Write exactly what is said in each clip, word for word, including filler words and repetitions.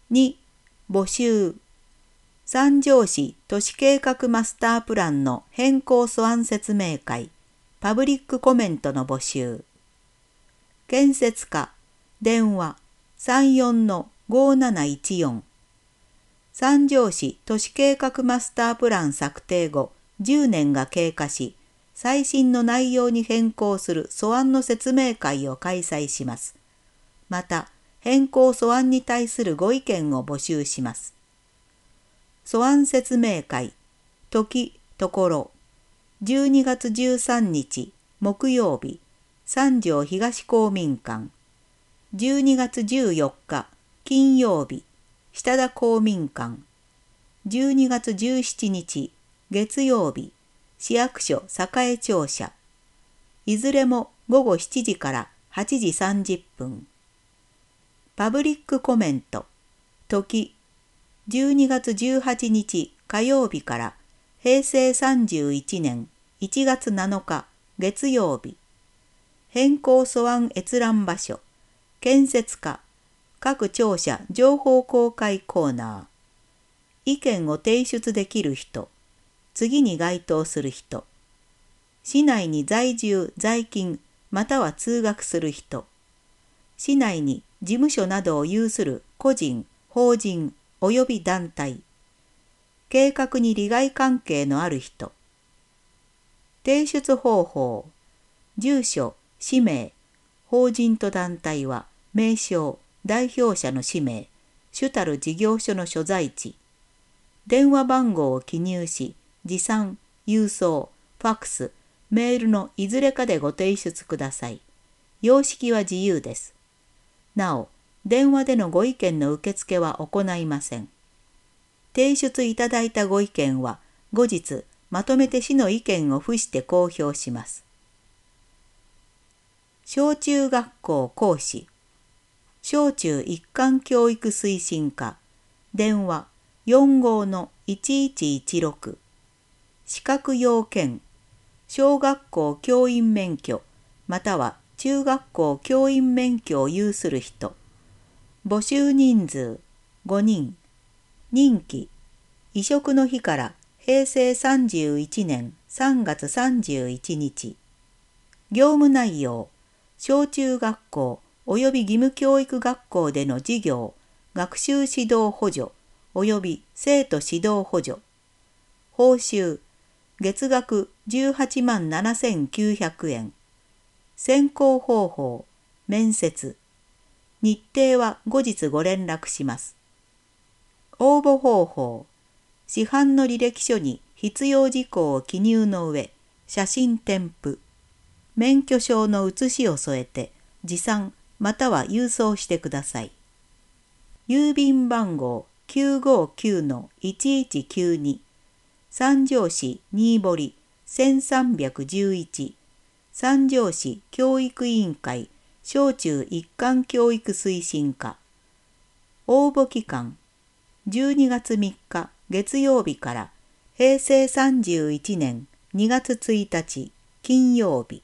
に、募集。三条市都市計画マスタープランの変更素案説明会、パブリックコメントの募集。建設課、電話 さんよんのごなないちよん。三条市都市計画マスタープラン策定後じゅうねんが経過し、最新の内容に変更する素案の説明会を開催します。また、変更素案に対するご意見を募集します。素案説明会、時、ところ、じゅうにがつじゅうさんにち木曜日、三条東公民館。じゅうにがつじゅうよっか金曜日、下田公民館。じゅうにがつじゅうしちにち月曜日、市役所栄庁舎。いずれもごごしちじからはちじさんじゅっぷん。パブリックコメント、時、じゅうにがつじゅうはちにち火曜日からへいせいさんじゅういちねんいちがつなのか月曜日。変更素案閲覧場所、建設課、各庁舎情報公開コーナー。意見を提出できる人、次に該当する人。市内に在住・在勤または通学する人。市内に事務所などを有する個人、法人及び団体。計画に利害関係のある人。提出方法、住所、氏名、法人と団体は名称、代表者の氏名、主たる事業所の所在地。電話番号を記入し、持参、郵送、ファックス、メールのいずれかでご提出ください。様式は自由です。なお、電話でのご意見の受付は行いません。提出いただいたご意見は、後日、まとめて市の意見を付して公表します。小中学校講師、小中一貫教育推進課、電話 よんごのいちいちいちろく。資格要件、小学校教員免許、または中学校教員免許を有する人。募集人数ごにん。任期、移植の日からへいせいさんじゅういちねんさんがつさんじゅういちにち。業務内容、小中学校及び義務教育学校での事業、学習指導補助及び生徒指導補助。報酬、月額じゅうはちまんななせんきゅうひゃくえん。選考方法、面接。日程は後日ご連絡します。応募方法、市販の履歴書に必要事項を記入の上、写真添付。免許証の写しを添えて、持参または郵送してください。郵便番号 きゅうごきゅうのいちいちきゅうに。三条市新堀せんさんびゃくじゅういち。三条市教育委員会小中一貫教育推進課。応募期間、じゅうにがつみっか月曜日からへいせいさんじゅういちねんにがつついたち金曜日。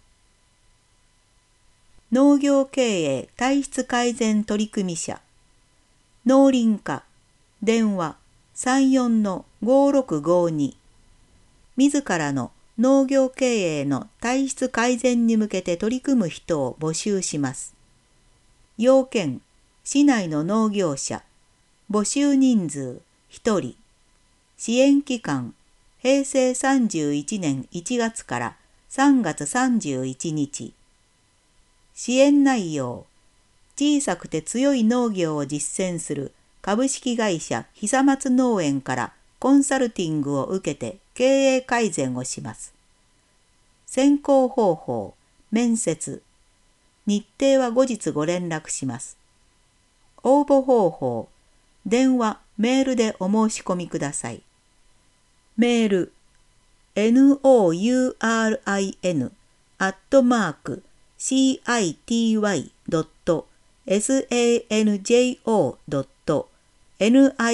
農業経営体質改善取組者。農林課、電話さんよんのごろくごに。自らの農業経営の体質改善に向けて取り組む人を募集します。要件、市内の農業者。募集人数ひとり。支援期間、へいせいさんじゅういちねんいちがつからさんがつさんじゅういちにち。支援内容、小さくて強い農業を実践する株式会社久松農園からコンサルティングを受けて経営改善をします。選考方法、面接。日程は後日ご連絡します。応募方法、電話、メールでお申し込みください。メール、ノーリン アットマーク シーアイティーワイ ドット サンジョ ドット ニガ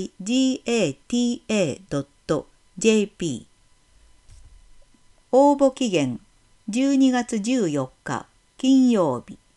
タ ドット ジェーピー。応募期限じゅうにがつじゅうよっか金曜日。